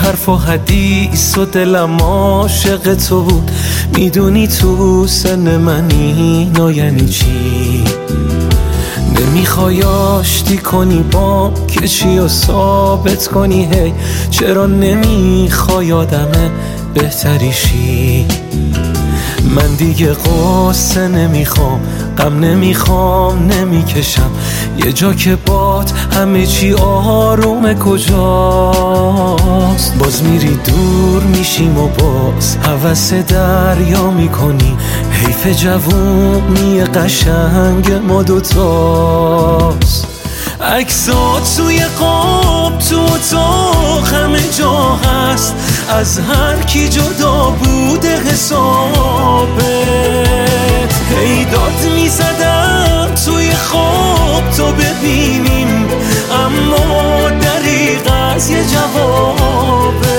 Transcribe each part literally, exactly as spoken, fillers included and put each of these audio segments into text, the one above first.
حرف و حدیث و دلم عاشق تو بود. میدونی تو سن منی نا یعنی چی؟ نمیخوای آشتی کنی با کشی و ثابت کنی هی چرا نمیخوای آدم بهتری شی؟ من دیگه قصه نمیخوام، غم نمیخوام، نمیکشم یه جا که باد همه چی آرومه. کجاست؟ باز میری دور میشیم و باز هوس دریا میکنی. حیف جوونی قشنگ ما دوتاست. عکسات توی قاب تو اتاق همه جا هست، از هر کی جدا بوده حسابت. هی داد میزدم توی خواب تو ببینیم، اما دریغ از یه جوابت.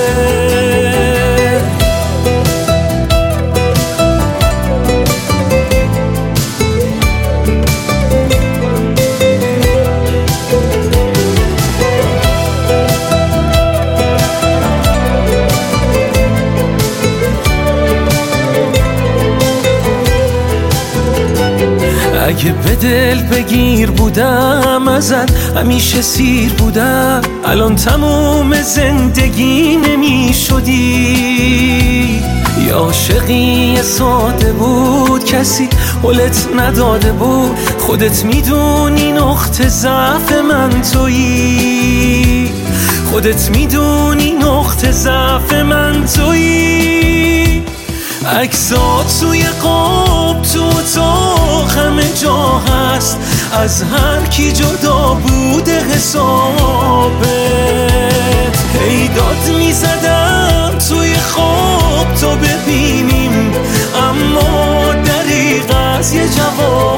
اگه به دل بگیر بودم ازت همیشه سیر بودم، الان تموم زندگی نمی شدی. یا عاشقی ساده بود کسی حلت نداده بود، خودت میدونی نقطه ضعف من تویی. خودت میدونی نقطه ضعف من تویی. عکسات توی قاب تو اتاق همه جا هست، از هر کی جدا بوده حسابت. هی داد میزدم توی خواب تو ببینیم، اما دریغ از یه جواب.